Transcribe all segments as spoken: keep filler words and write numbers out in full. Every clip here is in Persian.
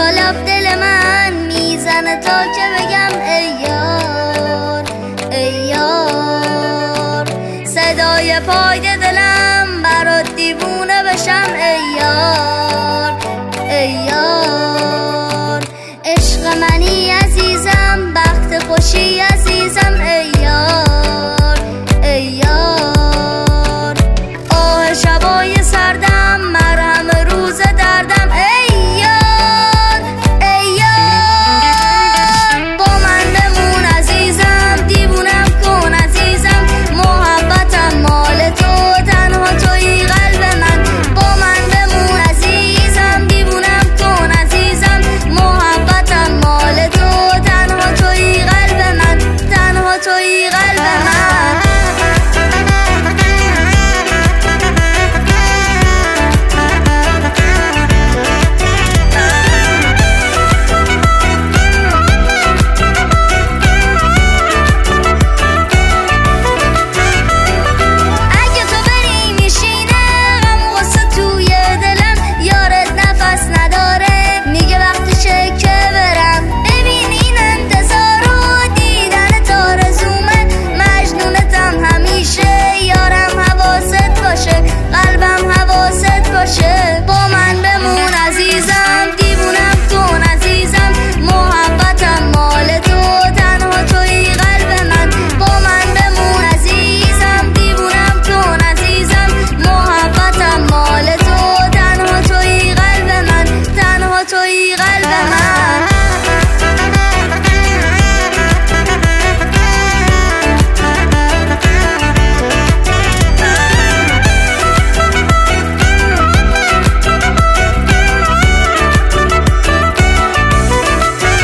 طلب دل من میزنه تا که بگم ای یار ای یار. صدای پای دلم برات دیوونه بشم ای یار ای یار. عشق منی عزیزم، بخت خوشی عزیزم ای یار ای یار. آه شبای سردم، مرهم روز دردم ای یار ای یار. با من بمون عزیزم، دیوونم کن عزیزم، محبتم مال تو، تنها تویی قلب من. با من بمون عزیزم، دیوونم کن عزیزم، محبتم مال تو، تنها تویی قلب من، تنها تویی قلب من.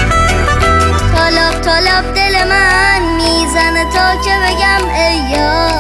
طلب دل من میزنه تا که بگم ای یار